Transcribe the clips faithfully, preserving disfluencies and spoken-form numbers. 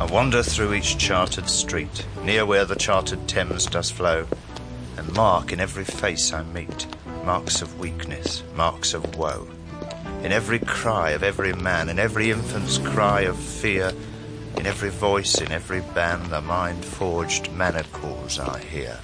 I wander through each chartered street, near where the chartered Thames does flow, and mark in every face I meet marks of weakness, marks of woe. In every cry of every man, in every infant's cry of fear, in every voice, in every band, the mind-forged manacles I hear.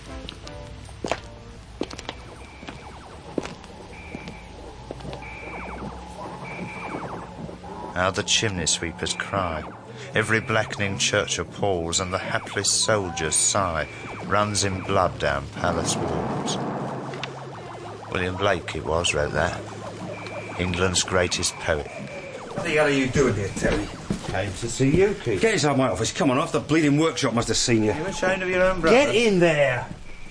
How the chimney sweepers cry, every blackening church appalls, and the hapless soldier's sigh runs in blood down palace walls. William Blake it was, wrote that. England's greatest poet. What the hell are you doing here, Terry? Came to see you, Keith. Get inside my office. Come on, off the bleeding workshop must have seen you. You're ashamed of your own brother. Get in there!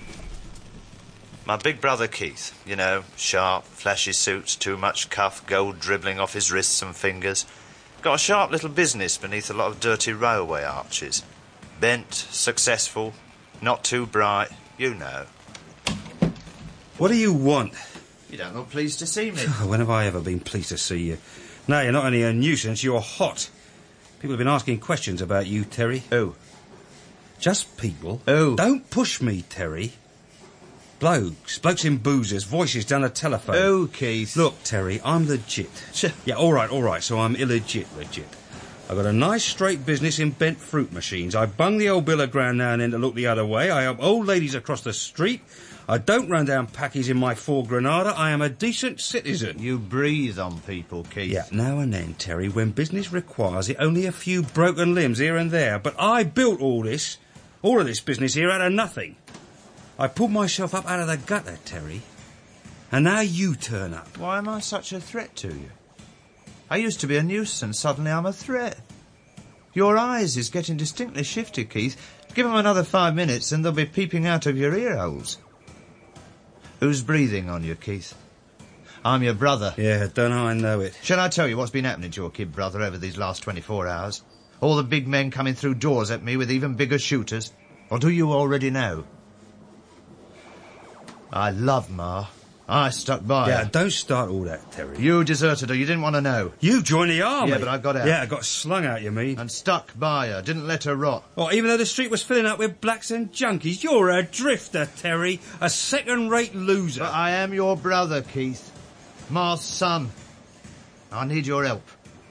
My big brother Keith, you know, sharp, flashy suits, too much cuff, gold dribbling off his wrists and fingers. Got a sharp little business beneath a lot of dirty railway arches. Bent, successful, not too bright, you know. What do you want? You don't look pleased to see me. When have I ever been pleased to see you? No, you're not only a nuisance, you're hot. People have been asking questions about you, Terry. Who? Just people. Who? Don't push me, Terry. Blokes, blokes in boozers, voices down the telephone. Who, Keith? Look, Terry, I'm legit. Yeah, all right, all right, so I'm illegit legit. I've got a nice straight business in bent fruit machines. I bung the old bill of ground now and then to look the other way. I help old ladies across the street. I don't run down packies in my Ford Granada. I am a decent citizen. You breathe on people, Keith. Yeah, now and then, Terry, when business requires it, only a few broken limbs here and there. But I built all this, all of this business here out of nothing. I pulled myself up out of the gutter, Terry. And now you turn up. Why am I such a threat to you? I used to be a nuisance, suddenly I'm a threat. Your eyes is getting distinctly shifty, Keith. Give them another five minutes and they'll be peeping out of your ear holes. Who's breathing on you, Keith? I'm your brother. Yeah, don't I know it. Shall I tell you what's been happening to your kid brother over these last twenty-four hours? All the big men coming through doors at me with even bigger shooters? Or do you already know? I love Ma. I stuck by Yeah, her. don't start all that, Terry. You deserted her. You didn't want to know. You joined the army. Yeah, but I got out. Yeah, I got slung out, you mean? And stuck by her. Didn't let her rot. Oh, even though the street was filling up with blacks and junkies, you're a drifter, Terry. A second-rate loser. But I am your brother, Keith. Ma's son. I need your help.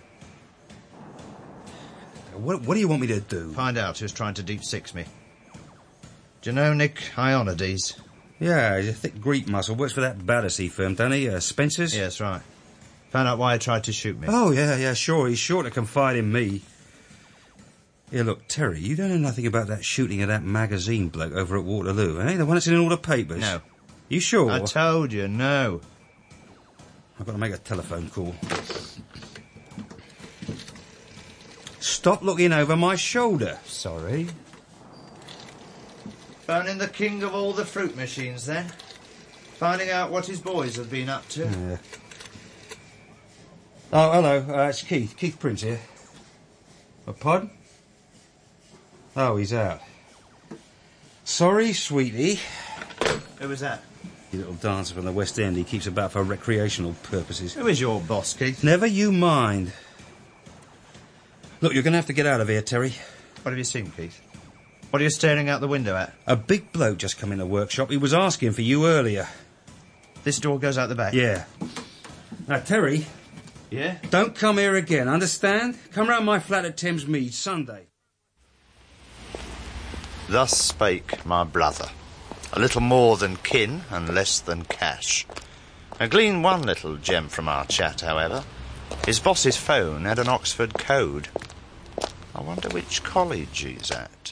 What, what do you want me to do? Find out who's trying to deep six me. Do you know Nick Ionides? Yeah, he's a thick Greek muscle. Works for that Battersea firm, doesn't he? Uh, Spencer's? Yes, right. Found out why he tried to shoot me. Oh, yeah, yeah, sure. He's sure to confide in me. Yeah, look, Terry, you don't know nothing about that shooting of that magazine bloke over at Waterloo, eh? The one that's in all the papers? No. You sure? I told you, no. I've got to make a telephone call. Stop looking over my shoulder. Sorry. Phoning the king of all the fruit machines, then. Finding out what his boys have been up to. Yeah. Oh, hello. Uh, it's Keith. Keith Prince here. A pod? Oh, he's out. Sorry, sweetie. Who was that? Your little dancer from the West End. He keeps about for recreational purposes. Who is your boss, Keith? Never you mind. Look, you're going to have to get out of here, Terry. What have you seen, Keith? What are you staring out the window at? A big bloke just come in the workshop. He was asking for you earlier. This door goes out the back? Yeah. Now, Terry... Yeah? Don't come here again, understand? Come round my flat at Thames Mead, Sunday. Thus spake my brother, a little more than kin and less than cash. I gleaned one little gem from our chat, however. His boss's phone had an Oxford code. I wonder which college he's at.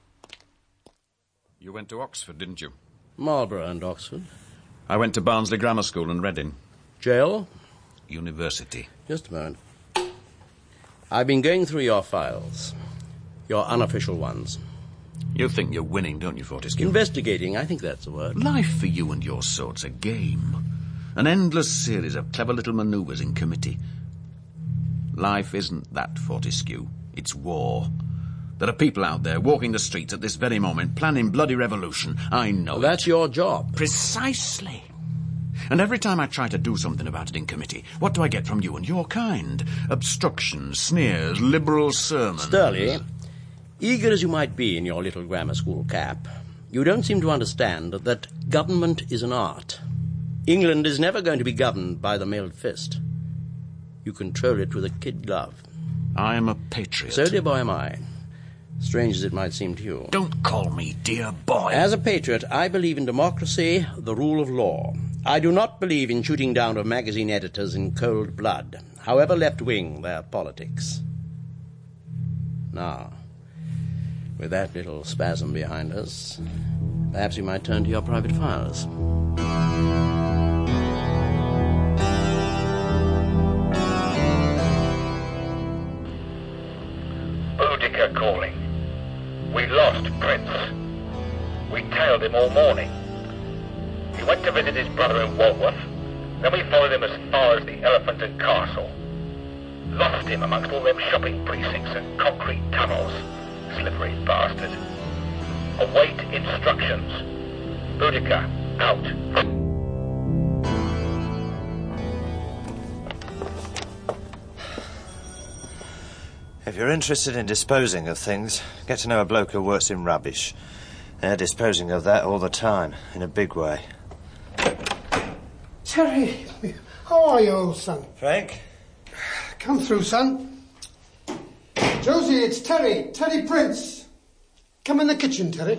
You went to Oxford, didn't you? Marlborough and Oxford. I went to Barnsley Grammar School and Reading. Jail? University. Just a moment. I've been going through your files. Your unofficial ones. You think you're winning, don't you, Fortescue? Investigating, I think that's the word. Life for you and your sort's a game. An endless series of clever little manoeuvres in committee. Life isn't that, Fortescue. It's war. There are people out there walking the streets at this very moment, planning bloody revolution. I know Well, that's it. your job. Precisely. And every time I try to do something about it in committee, what do I get from you and your kind? Obstructions, sneers, liberal sermons. Sturley, Eager as you might be in your little grammar school cap, you don't seem to understand that government is an art. England is never going to be governed by the mailed fist. You control it with a kid glove. I am a patriot. So, dear boy, am I. Strange as it might seem to you. Don't call me dear boy. As a patriot, I believe in democracy, the rule of law. I do not believe in shooting down of magazine editors in cold blood, however left-wing their politics. Now, with that little spasm behind us, perhaps you might turn to your private files. Boudica calling. We lost Prince. We tailed him all morning. He went to visit his brother in Walworth. Then we followed him as far as the Elephant and Castle. Lost him amongst all them shopping precincts and concrete tunnels. Slippery bastard. Await instructions. Boudica, out. If you're interested in disposing of things, get to know a bloke who works in rubbish. They're disposing of that all the time, in a big way. Terry, how are you, old son? Frank? Come through, son. Josie, it's Terry. Terry Prince. Come in the kitchen, Terry.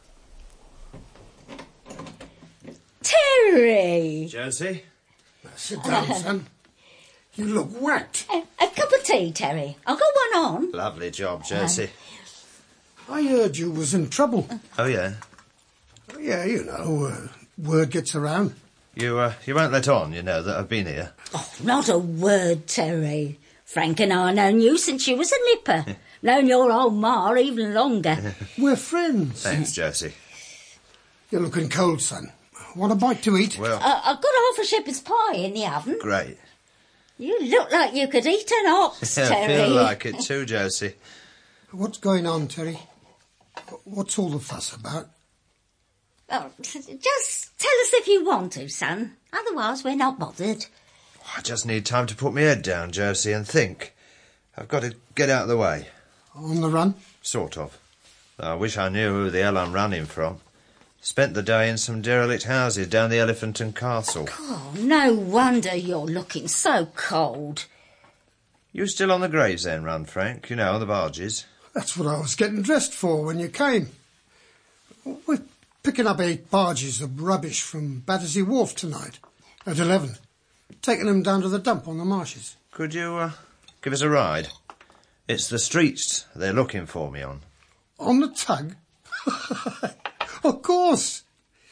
Terry! Josie? Sit down, son. You look whacked. A, a cup of tea, Terry. I'll got one on. Lovely job, Josie. I heard you was in trouble. Oh, yeah? Yeah, you know, uh, word gets around. You, uh, you won't let on, you know, that I've been here. Oh, not a word, Terry. Frank and I known you since you was a nipper. Known your old ma even longer. We're friends. Thanks, Josie. You're looking cold, son. Want a bite to eat? Well, Uh, I've got half a shepherd's pie in the oven. great. You look like you could eat an ox, I Terry. feel like it too, Josie. What's going on, Terry? What's all the fuss about? Oh, just tell us if you want to, son. Otherwise, we're not bothered. I just need time to put my head down, Josie, and think. I've got to get out of the way. On the run? Sort of. I wish I knew who the hell I'm running from. Spent the day in some derelict houses down the Elephant and Castle. Oh, no wonder you're looking so cold. You still on the Gravesend run, Frank? You know, the barges. That's what I was getting dressed for when you came. We're picking up eight barges of rubbish from Battersea Wharf tonight at eleven. Taking them down to the dump on the marshes. Could you uh, give us a ride? It's the streets they're looking for me on. On the tug? Of course.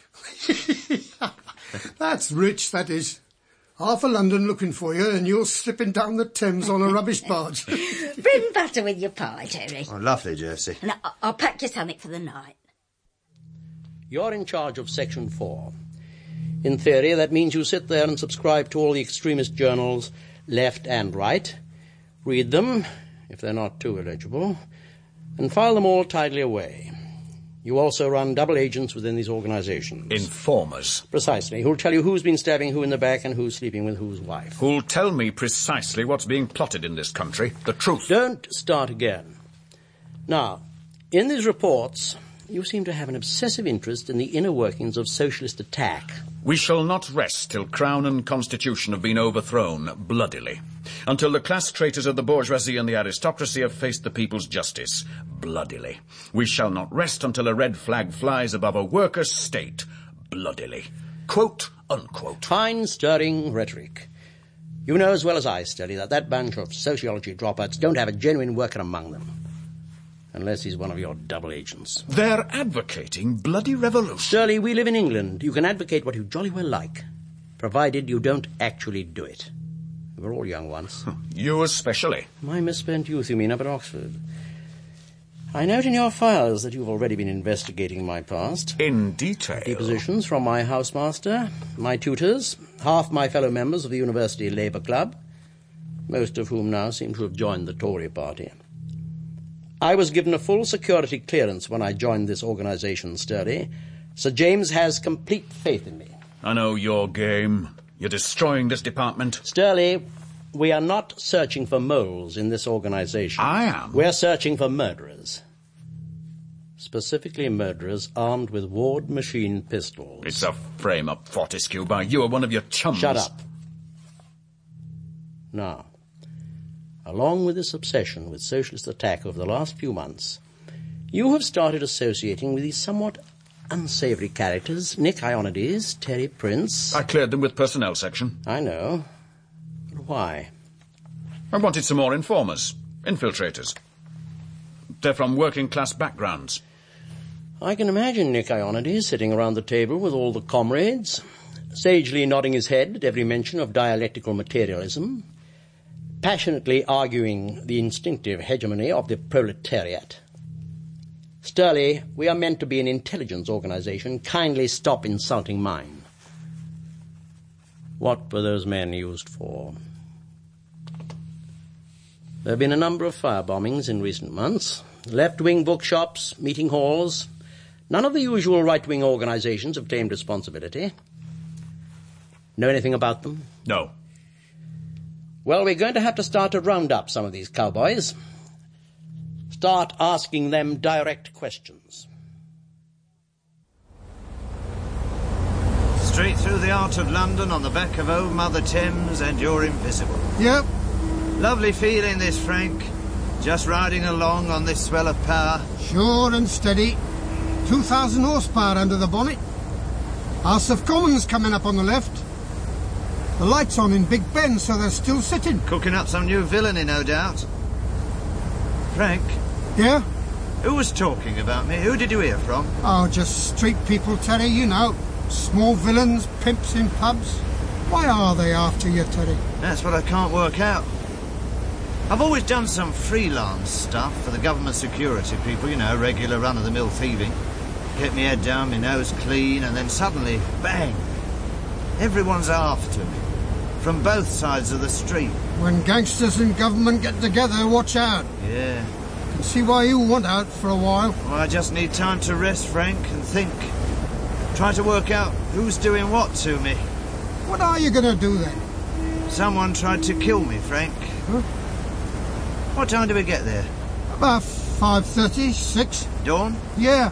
That's rich, that is. Half of London looking for you and you're slipping down the Thames on a rubbish barge. Bring butter with your pie, Terry. Oh, lovely, Josie. And I- I'll pack your tonic for the night. You're in charge of Section four. In theory, that means you sit there and subscribe to all the extremist journals, left and right, read them, if they're not too illegible, and file them all tidily away. You also run double agents within these organizations. Informers. Precisely. Who'll tell you who's been stabbing who in the back and who's sleeping with whose wife. Who'll tell me precisely what's being plotted in this country. The truth. Don't start again. Now, in these reports, you seem to have an obsessive interest in the inner workings of socialist attack. We shall not rest till Crown and Constitution have been overthrown bloodily. Until the class traitors of the bourgeoisie and the aristocracy have faced the people's justice bloodily. We shall not rest until a red flag flies above a workers' state bloodily. Quote, unquote. Fine, stirring rhetoric. You know as well as I, Sterling, that that bunch of sociology dropouts don't have a genuine worker among them. Unless he's one of your double agents. They're advocating bloody revolution. Sterling, we live in England. You can advocate what you jolly well like, provided you don't actually do it. We're all young once. You especially. My misspent youth, you mean, up at Oxford. I note in your files that you've already been investigating my past. In detail. Depositions from my housemaster, my tutors, half my fellow members of the University Labour Club, most of whom now seem to have joined the Tory party. I was given a full security clearance when I joined this organisation, Sturdy. Sir James has complete faith in me. I know your game. You're destroying this department. Sturley, we are not searching for moles in this organisation. I am. We're searching for murderers. Specifically murderers armed with Ward machine pistols. It's a frame-up, Fortescue, by you or one of your chums. Shut up. Now, along with this obsession with socialist attack over the last few months, you have started associating with these somewhat unsavoury characters, Nick Ionides, Terry Prince. I cleared them with personnel section. I know. But why? I wanted some more informers, infiltrators. They're from working-class backgrounds. I can imagine Nick Ionides sitting around the table with all the comrades, sagely nodding his head at every mention of dialectical materialism, passionately arguing the instinctive hegemony of the proletariat. Sturley, we are meant to be an intelligence organization. Kindly stop insulting mine. What were those men used for? There have been a number of firebombings in recent months. Left-wing bookshops, meeting halls. None of the usual right-wing organizations have claimed responsibility. Know anything about them? No. Well, we're going to have to start to round up some of these cowboys. Start asking them direct questions. Straight through the heart of London on the back of old Mother Thames, and you're invisible. Yep. Lovely feeling this, Frank. Just riding along on this swell of power. Sure and steady. Two thousand horsepower under the bonnet. House of Commons coming up on the left. The light's on in Big Ben, so they're still sitting. Cooking up some new villainy, no doubt. Frank? Yeah? Who was talking about me? Who did you hear from? Oh, just street people, Terry, you know. Small villains, pimps in pubs. Why are they after you, Terry? That's what I can't work out. I've always done some freelance stuff for the government security people, you know, regular run-of-the-mill thieving. Kept my head down, my nose clean, and then suddenly, bang! Everyone's after me. From both sides of the street. When gangsters and government get together, watch out. Yeah. Can see why you want out for a while. Well, I just need time to rest, Frank, and think. Try to work out who's doing what to me. What are you going to do then? Someone tried to kill me, Frank. Huh? What time do we get there? About five thirty, six. Dawn? Yeah.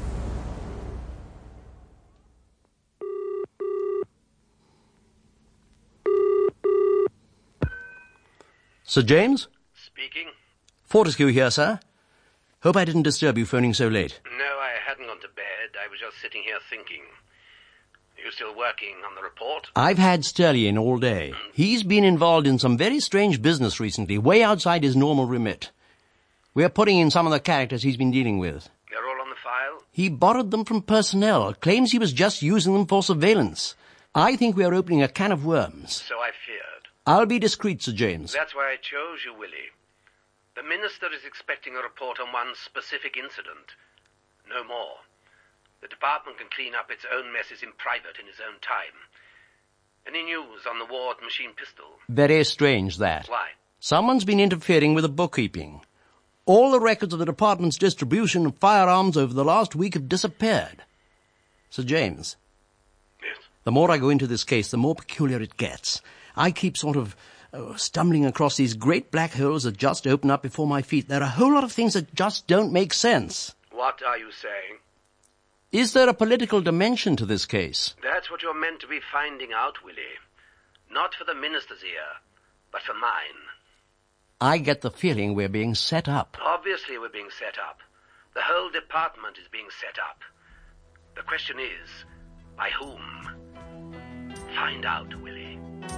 Sir James? Speaking. Fortescue here, sir. Hope I didn't disturb you phoning so late. No, I hadn't gone to bed. I was just sitting here thinking. Are you still working on the report? I've had Sturley in all day. He's been involved in some very strange business recently, way outside his normal remit. We're putting in some of the characters he's been dealing with. They're all on the file? He borrowed them from personnel, claims he was just using them for surveillance. I think we are opening a can of worms. So I feared. I'll be discreet, Sir James. That's why I chose you, Willie. The Minister is expecting a report on one specific incident. No more. The department can clean up its own messes in private in its own time. Any news on the Ward machine pistol? Very strange, that. Why? Someone's been interfering with the bookkeeping. All the records of the department's distribution of firearms over the last week have disappeared. Sir James. Yes? The more I go into this case, the more peculiar it gets. I keep sort of uh, stumbling across these great black holes that just open up before my feet. There are a whole lot of things that just don't make sense. What are you saying? Is there a political dimension to this case? That's what you're meant to be finding out, Willie. Not for the Minister's ear, but for mine. I get the feeling we're being set up. Obviously we're being set up. The whole department is being set up. The question is, by whom? Find out, Willie.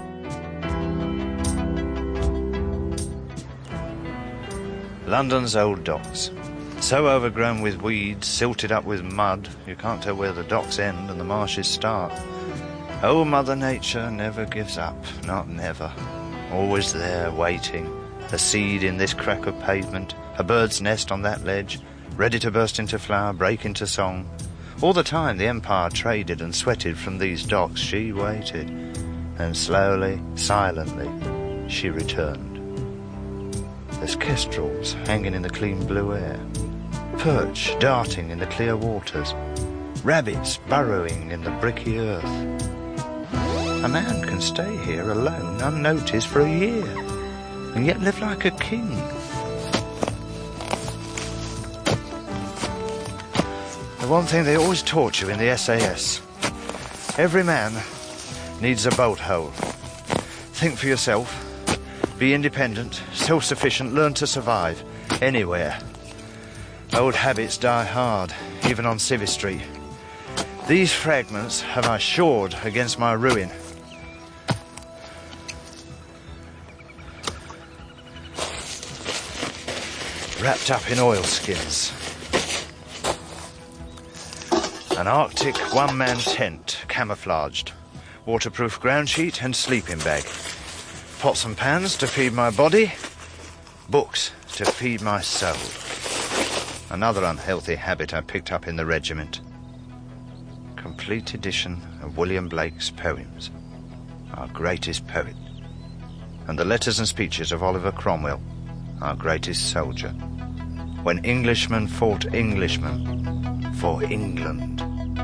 London's old docks. So overgrown with weeds, silted up with mud, you can't tell where the docks end and the marshes start. Old Mother Nature never gives up, not never. Always there, waiting. A seed in this crack of pavement, a bird's nest on that ledge, ready to burst into flower, break into song. All the time the Empire traded and sweated from these docks, she waited. And slowly, silently, she returned. There's kestrels hanging in the clean blue air, perch darting in the clear waters, rabbits burrowing in the bricky earth. A man can stay here alone, unnoticed for a year, and yet live like a king. The one thing they always taught you in the S A S. Every man needs a boat hole. Think for yourself. Be independent, self-sufficient, learn to survive. Anywhere. Old habits die hard, even on Civvy Street. These fragments have I shored against my ruin. Wrapped up in oilskins. An Arctic one-man tent, camouflaged. Waterproof ground sheet and sleeping bag. Pots and pans to feed my body. Books to feed my soul. Another unhealthy habit I picked up in the regiment. Complete edition of William Blake's poems. Our greatest poet. And the letters and speeches of Oliver Cromwell. Our greatest soldier. When Englishmen fought Englishmen for England.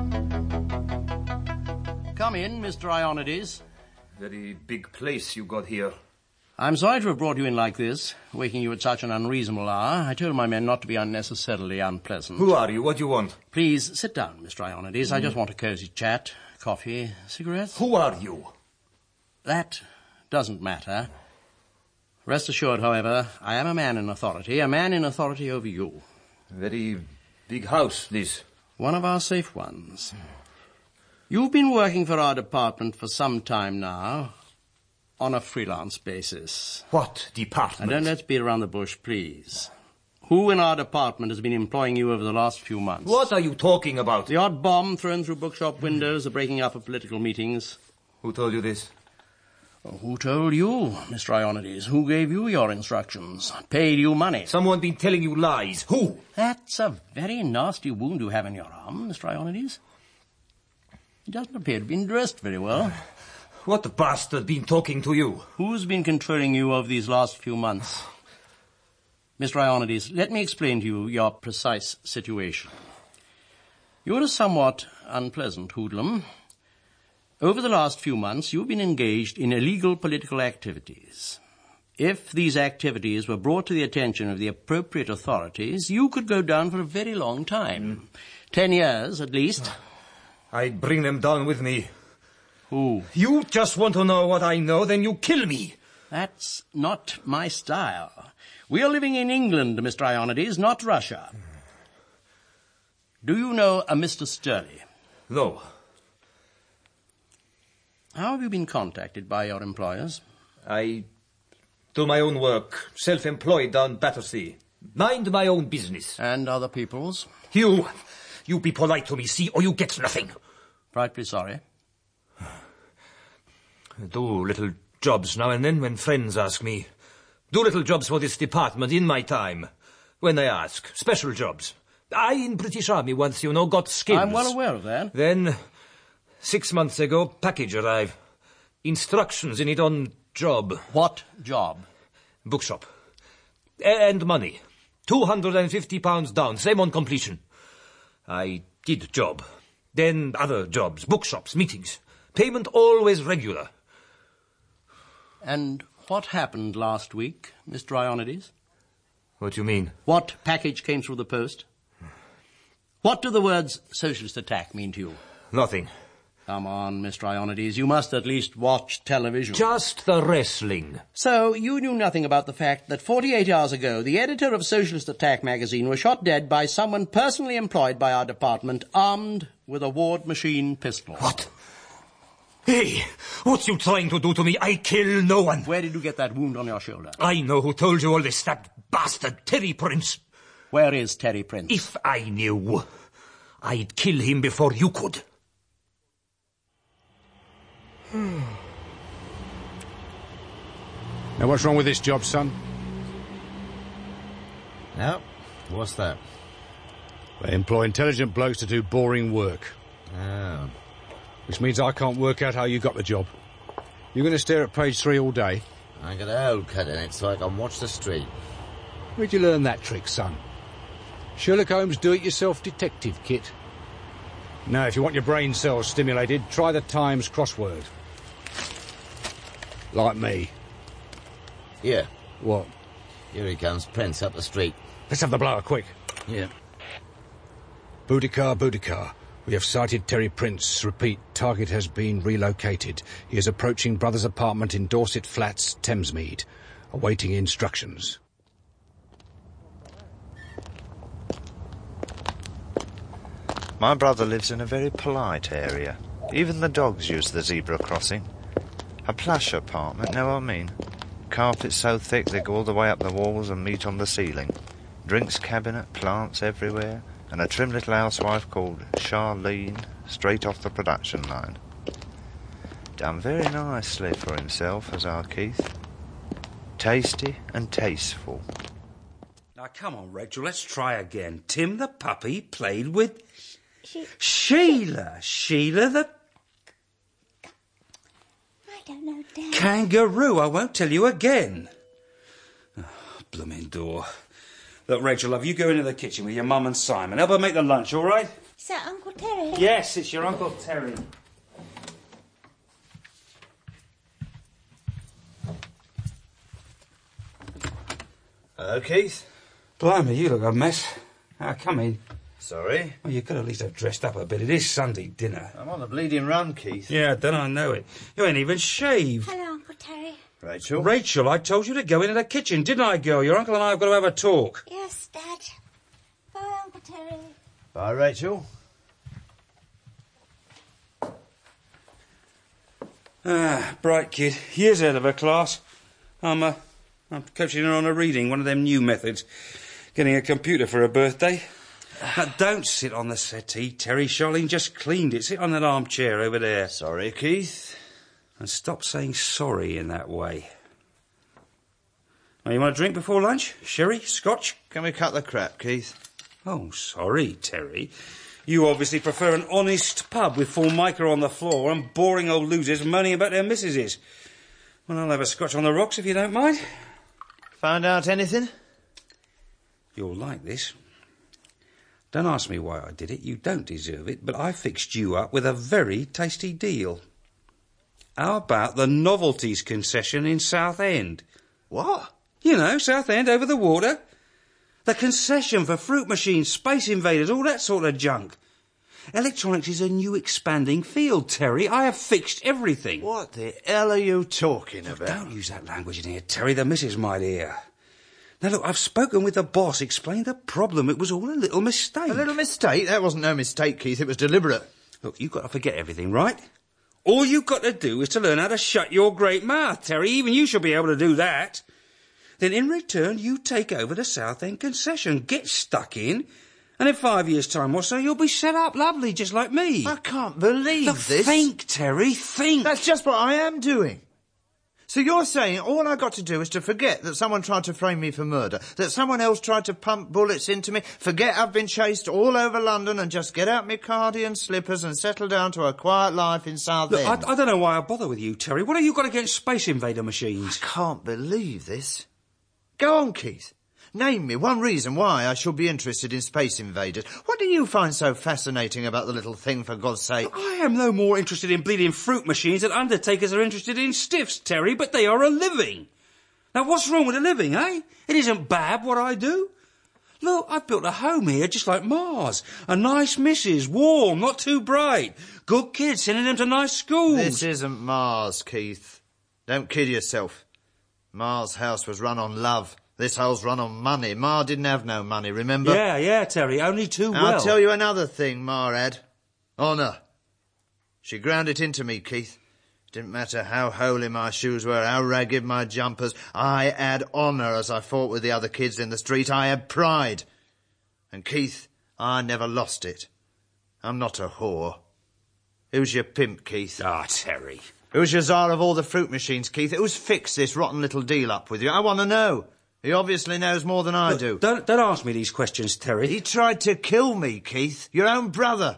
Come in, Mister Ionides. Very big place you got here. I'm sorry to have brought you in like this, waking you at such an unreasonable hour. I told my men not to be unnecessarily unpleasant. Who are you? What do you want? Please, sit down, Mister Ionides. Mm. I just want a cosy chat. Coffee, cigarettes. Who are you? That doesn't matter. Rest assured, however, I am a man in authority, a man in authority over you. Very big house, this. One of our safe ones. You've been working for our department for some time now, on a freelance basis. What department? And don't let's beat around the bush, please. Who in our department has been employing you over the last few months? What are you talking about? The odd bomb thrown through bookshop windows, the breaking up of political meetings. Who told you this? Oh, who told you, Mister Ionides? Who gave you your instructions? Paid you money? Someone been telling you lies. Who? That's a very nasty wound you have in your arm, Mister Ionides. He doesn't appear to have been dressed very well. What bastard been talking to you? Who's been controlling you over these last few months? Mister Ionides, let me explain to you your precise situation. You're a somewhat unpleasant hoodlum. Over the last few months, you've been engaged in illegal political activities. If these activities were brought to the attention of the appropriate authorities, you could go down for a very long time. Ten years, at least. I'd bring them down with me. Who? You just want to know what I know, then you kill me. That's not my style. We are living in England, Mister Ionides, not Russia. Do you know a Mister Sturley? No. How have you been contacted by your employers? I do my own work, self-employed down Battersea. Mind my own business. And other people's? You, you be polite to me, see, or you get nothing. Frightfully sorry. Do little jobs now and then when friends ask me. Do little jobs for this department in my time. When they ask. Special jobs. I, in British Army once, you know, got skills. I'm well aware of that. Then, six months ago, package arrived. Instructions in it on job. What job? Bookshop. And money. Two hundred and fifty pounds down, same on completion. I did job. Then other jobs, bookshops, meetings. Payment always regular. And what happened last week, Mister Ionides? What do you mean? What package came through the post? What do the words socialist attack mean to you? Nothing. Come on, Mister Ionides, you must at least watch television. Just the wrestling. So, you knew nothing about the fact that forty-eight hours ago, the editor of Socialist Attack magazine was shot dead by someone personally employed by our department, armed with a Ward machine pistol. What? Hey, what you trying to do to me? I kill no one. Where did you get that wound on your shoulder? I know who told you all this, that bastard Terry Prince. Where is Terry Prince? If I knew, I'd kill him before you could. Now, what's wrong with this job, son? No, what's that? They employ intelligent blokes to do boring work. Oh. Which means I can't work out how you got the job. You're going to stare at page three all day? I got a hole cut in it so I can watch the street. Where'd you learn that trick, son? Sherlock Holmes do-it-yourself detective kit. Now, if you want your brain cells stimulated, try the Times crossword. Like me. Here. What? Here he comes, Prince, up the street. Let's have the blower, quick. Yeah. Boudicar, Boudicar. We have sighted Terry Prince. Repeat, target has been relocated. He is approaching brother's apartment in Dorset Flats, Thamesmead. Awaiting instructions. My brother lives in a very polite area. Even the dogs use the zebra crossing. A plush apartment, know what I mean? Carpets so thick they go all the way up the walls and meet on the ceiling. Drinks cabinet, plants everywhere, and a trim little housewife called Charlene, straight off the production line. Done very nicely for himself, as our Keith. Tasty and tasteful. Now, come on, Rachel, let's try again. Tim the puppy played with... She... Sheila. Sheila the... I don't know, Dad. Kangaroo. I won't tell you again. Oh, blooming door. Look, Rachel, love, you go into the kitchen with your mum and Simon. Help her make the lunch, all right? Is that Uncle Terry? Yes, it's your Uncle Terry. Hello, Keith. Blimey, you look a mess. Now, come in. Sorry? Well, you could at least have dressed up a bit. It is Sunday dinner. I'm on a bleeding run, Keith. Yeah, don't I know it. You ain't even shaved. Hello, Uncle Terry. Rachel? Rachel, I told you to go into the kitchen, didn't I, girl? Your uncle and I have got to have a talk. Yes, Dad. Bye, Uncle Terry. Bye, Rachel. Ah, bright kid. Years ahead of her class. I'm, uh, I'm coaching her on a reading, one of them new methods. Getting a computer for her birthday. Now, don't sit on the settee, Terry. Charlene just cleaned it. Sit on that armchair over there. Sorry, Keith. And stop saying sorry in that way. Now, you want a drink before lunch? Sherry? Scotch? Can we cut the crap, Keith? Oh, sorry, Terry. You obviously prefer an honest pub with Formica on the floor and boring old losers moaning about their missuses. Well, I'll have a scotch on the rocks if you don't mind. Found out anything? You'll like this. Don't ask me why I did it. You don't deserve it, but I fixed you up with a very tasty deal. How about the novelties concession in Southend? What? You know, Southend over the water. The concession for fruit machines, Space Invaders, all that sort of junk. Electronics is a new expanding field, Terry. I have fixed everything. What the hell are you talking about? Don't use that language in here, Terry. The missus might hear. Now, look, I've spoken with the boss, explained the problem. It was all a little mistake. A little mistake? That wasn't no mistake, Keith. It was deliberate. Look, you've got to forget everything, right? All you've got to do is to learn how to shut your great mouth, Terry. Even you should be able to do that. Then in return, you take over the Southend concession, get stuck in, and in five years' time or so, you'll be set up lovely, just like me. I can't believe Look, this. Think, Terry, think. That's just what I am doing. So you're saying all I got to do is to forget that someone tried to frame me for murder, that someone else tried to pump bullets into me, forget I've been chased all over London and just get out my cardi and slippers and settle down to a quiet life in Southend? Look, I, I don't know why I bother with you, Terry. What have you got against Space Invader machines? I can't believe this. Go on, Keith. Name me one reason why I should be interested in Space Invaders. What do you find so fascinating about the little thing, for God's sake? I am no more interested in bleeding fruit machines than undertakers are interested in stiffs, Terry, but they are a living. Now, what's wrong with a living, eh? It isn't bad what I do. Look, I've built a home here just like Mars. A nice missus, warm, not too bright. Good kids, sending them to nice schools. This isn't Mars, Keith. Don't kid yourself. Mars' house was run on love. This hole's run on money. Ma didn't have no money, remember? Yeah, yeah, Terry, only too well. I'll tell you another thing Ma had. Honour. She ground it into me, Keith. It didn't matter how holy my shoes were, how ragged my jumpers. I had honour as I fought with the other kids in the street. I had pride. And, Keith, I never lost it. I'm not a whore. Who's your pimp, Keith? Ah, Terry. Who's your czar of all the fruit machines, Keith? Who's fixed this rotten little deal up with you? I want to know. He obviously knows more than I Look, do. Don't, don't ask me these questions, Terry. He tried to kill me, Keith. Your own brother.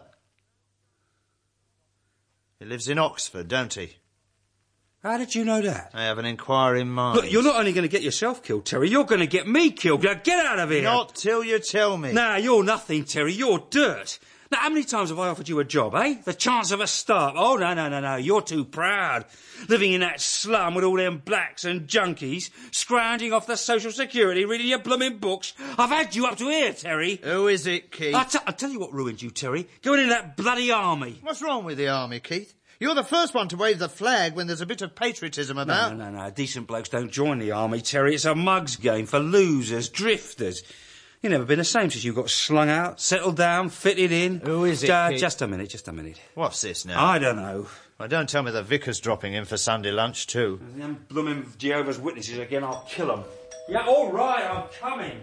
He lives in Oxford, don't he? How did you know that? I have an inquiring mind. Look, you're not only going to get yourself killed, Terry, you're going to get me killed. Now, get out of here. Not till you tell me. Nah, you're nothing, Terry. You're dirt. Now, how many times have I offered you a job, eh? The chance of a start. Oh, no, no, no, no, you're too proud. Living in that slum with all them blacks and junkies, scrounging off the social security, reading your blooming books. I've had you up to here, Terry. Who is it, Keith? I'll, t- I'll tell you what ruined you, Terry. Going in that bloody army. What's wrong with the army, Keith? You're the first one to wave the flag when there's a bit of patriotism about. No, no, no, decent blokes don't join the army, Terry. It's a mugs game for losers, drifters. You've never been the same since you got slung out, settled down, fitted in. Who is it, uh, Keith? Just a minute, just a minute. What's this now? I don't know. Well, don't tell me the vicar's dropping in for Sunday lunch, too. Them blooming Jehovah's Witnesses again, I'll kill them. Yeah, all right, I'm coming.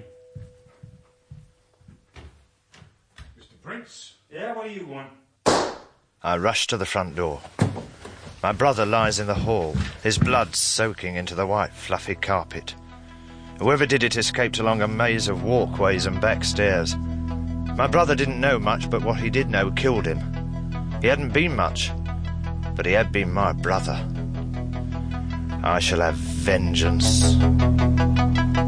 Mister Prince? Yeah, what do you want? I rush to the front door. My brother lies in the hall, his blood soaking into the white, fluffy carpet. Whoever did it escaped along a maze of walkways and back stairs. My brother didn't know much, but what he did know killed him. He hadn't been much, but he had been my brother. I shall have vengeance.